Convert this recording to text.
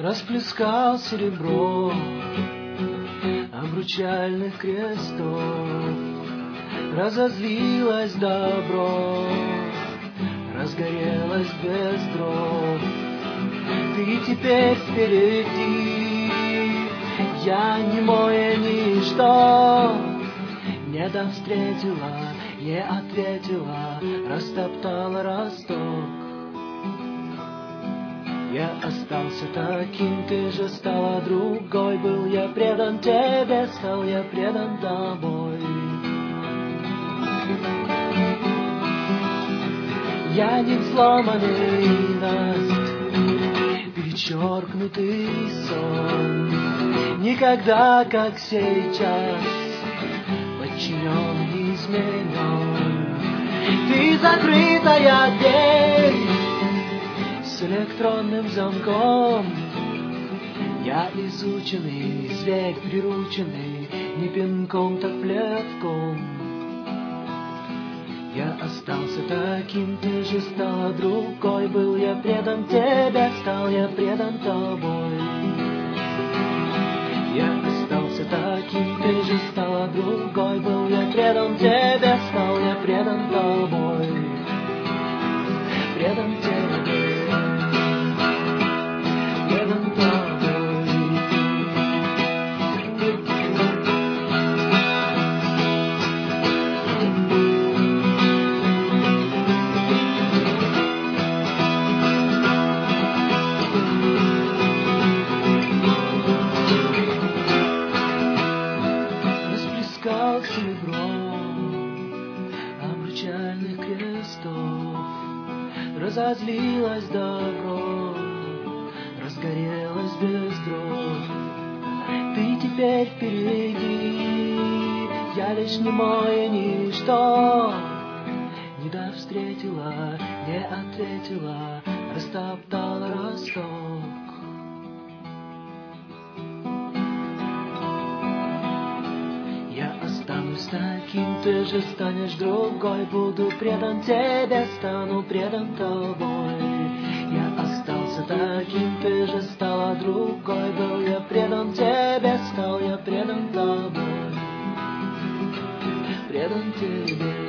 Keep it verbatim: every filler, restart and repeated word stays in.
расплескал серебро обручальных крестов. Разозлилось добро, разгорелось без дров. Ты теперь впереди, я немое ничто. Не да встретила, не ответила, растоптала росток. Я остался таким, ты же стала другой. Был я предан тебе, стал я предан тобой. Я не взломанный наст, перечеркнутый сон. Никогда, как сейчас, подчинен, изменен. Ты закрытая дверь с электронным замком. Я изученный зверь, прирученный не пинком, так плевком. Я остался таким, ты же стала другой. Был я предан тебе, стал я предан тобой. Я остался таким, ты же стала другой. Был я предан тебе, стал я предан тобой. Предан тебе, предан тобой. Расплескал серебро обручальных крестов. Разозлилось добро, разгорелось без дров. Ты теперь впереди, я лишь немое ничто. Не да встретила, не ответила, растоптала росток. Я останусь таким, ты же станешь другой. Буду предан тебе, стану предан тобой. Я остался таким, ты же стала другой. Был я предан тебе, стал я предан тобой. Предан тебе.